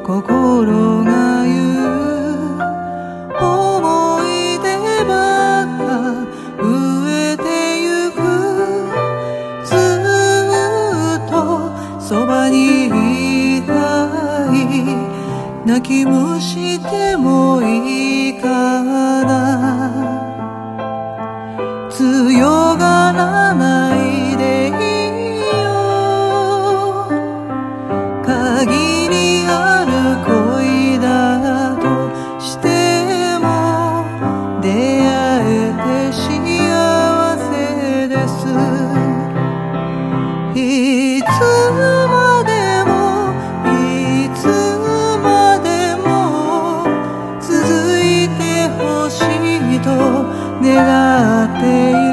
心が言う思い出ばっか植えてゆくずっとそばにいたい泣きもしてもいいから強がらないでいいよ限りある恋だとしても出会えて幸せですいつまでもいつまでも続いてほしいと願っている